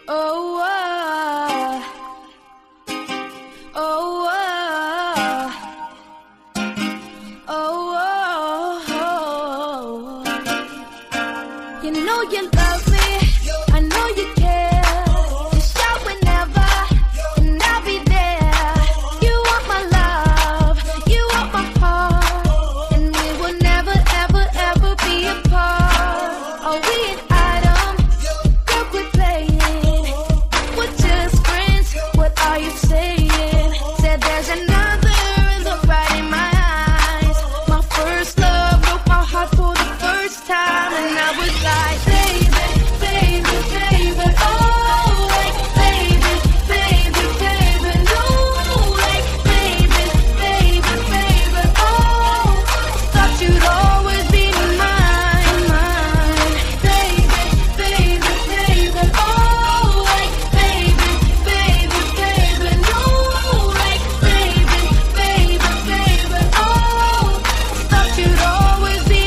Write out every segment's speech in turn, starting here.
Oh, oh, oh, oh, oh. You know you love me, I know you care. Just shout whenever, and I'll be there. You want my love, you want my heart, and we will never, ever, ever be apart. Are we an item? Girl, quit playing. We're just friends, what are you saying? Said there's another, look right in my eyes. My first love broke my heart for the first time, and I was like, baby, baby, baby, oh, like, baby, baby, baby, no, like, baby, baby, baby, oh, thought you'd always be mine, mine, baby, baby, baby, oh, like, baby, baby, baby, no, like, baby, baby, baby, oh, thought you'd always be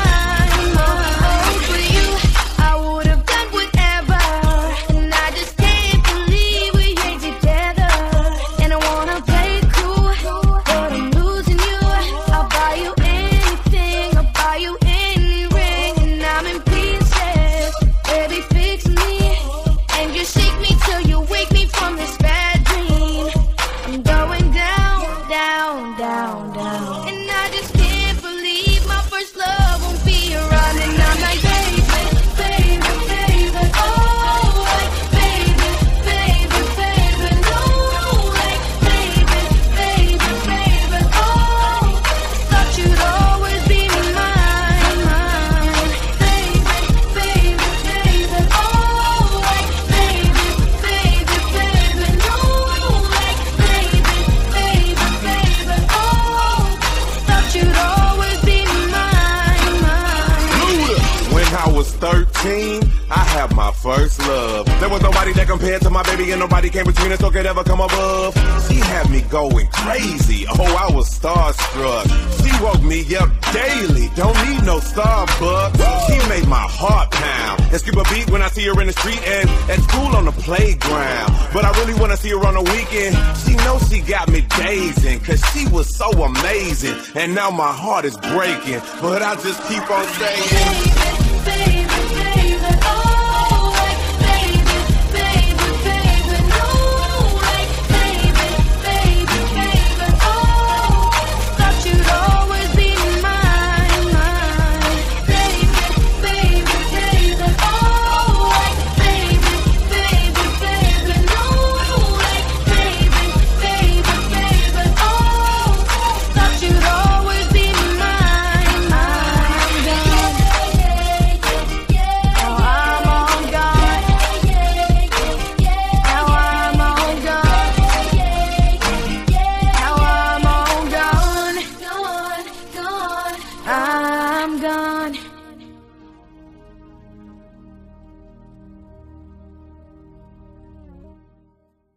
mine, mine. For you, I would have done whatever, and I just can't believe we ain't together. And I wanna play it cool, but I'm losing you. I'll buy you anything, I'll buy you any ring, and I'm in pieces. Baby, fix me, and you shake me till you wake me from this bad dream. I'm going down, down, down, down, and I just can't believe my first love won't be around. And I'm like, baby, baby, baby, oh, like, baby, baby, baby, no, like, baby, baby, baby, oh, thought you'd always be mine, mine, baby, baby, baby, oh, like, baby, baby, baby, no, like, baby, baby, baby, oh, thought you'd always be mine, mine. When I was 13, I had my first love. There was nobody that compared to my baby, and nobody came between us or could ever come above. She had me going crazy. Oh, I was starstruck. She woke me up daily. Don't need no Starbucks. She made my heart pound and skip a beat when I see her in the street and at school on the playground. But I really wanna see her on the weekend. She knows she got me dazing, cause she was so amazing. And now my heart is breaking, but I just keep on saying,